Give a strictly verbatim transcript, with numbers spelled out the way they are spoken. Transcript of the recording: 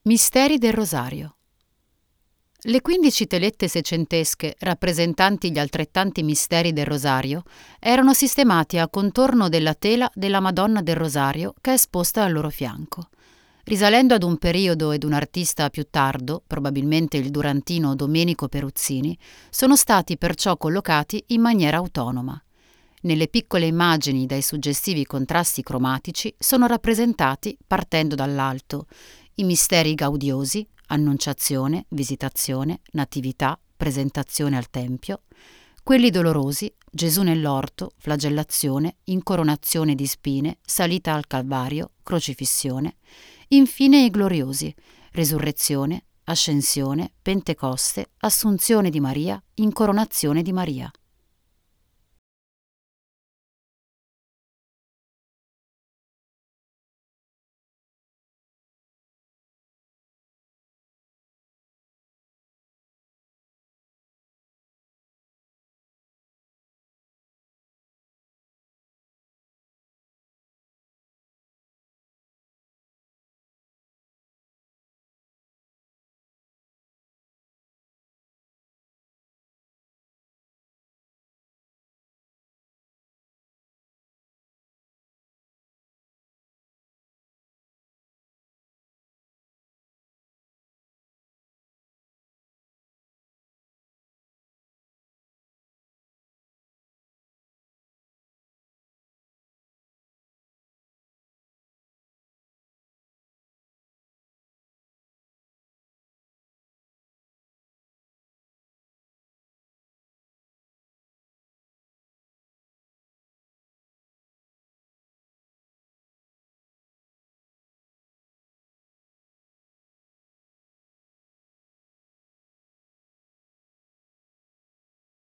Misteri del Rosario. Le quindici telette seicentesche, rappresentanti gli altrettanti misteri del Rosario, erano sistemati a contorno della tela della Madonna del Rosario che è esposta al loro fianco. Risalendo ad un periodo ed un artista più tardo, probabilmente il durantino Domenico Peruzzini, sono stati perciò collocati in maniera autonoma. Nelle piccole immagini dai suggestivi contrasti cromatici sono rappresentati, partendo dall'alto, i misteri gaudiosi, Annunciazione, Visitazione, Natività, Presentazione al Tempio, quelli dolorosi, Gesù nell'orto, Flagellazione, Incoronazione di spine, Salita al Calvario, Crocifissione, infine i gloriosi, Resurrezione, Ascensione, Pentecoste, Assunzione di Maria, Incoronazione di Maria.